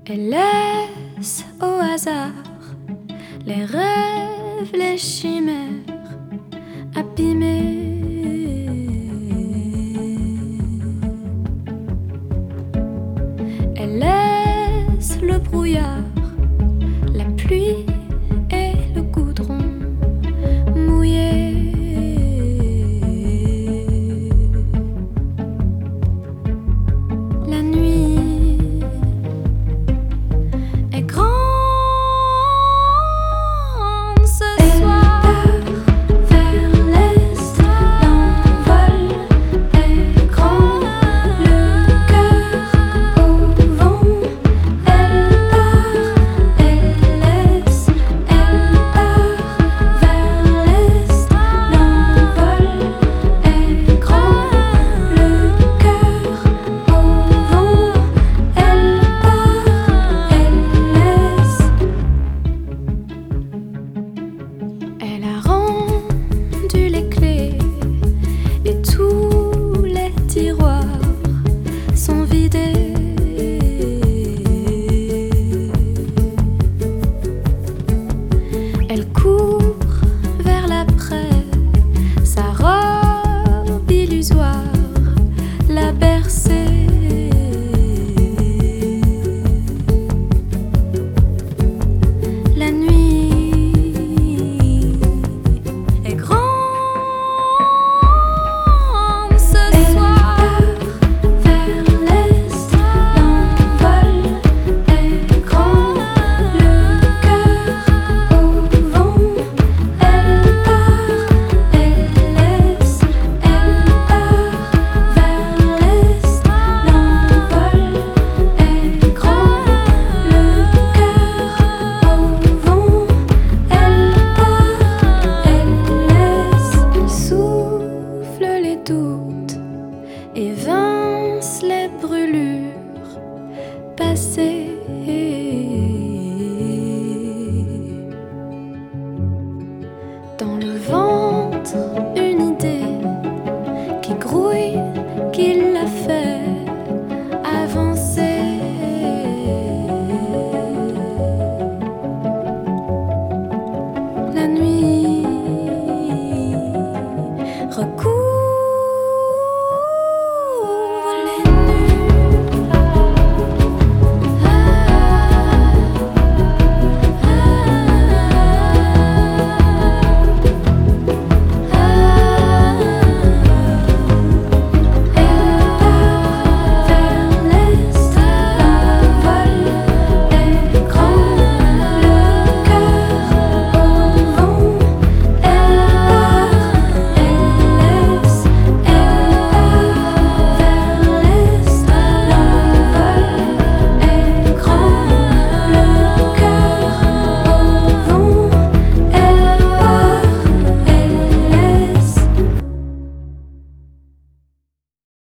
Elle laisse au hasard les rêves, les chimères abîmés. Elle laisse le brouillard, la pluie et le goudron mouillés. La nuit est grande ce soir. Vers l'est, l'envol est grand, le cœur au vent. Elle part, elle laisse, elle part. Vers l'est, l'envol est grand, le cœur au vent. Elle part, elle laisse. Elle a rendu les clés et tous les tiroirs sont vidés. Elle court vers l'après, sa robe illusoire l'a bercée. La nuit est grande ce soir. Vers l'est, l'envol est grand, le cœur au vent. Elle part, elle laisse, elle part. Vers l'est, l'envol est grand, le cœur au vent. Elle part, elle laisse. Souffle les doutes, évince les brûlures passées.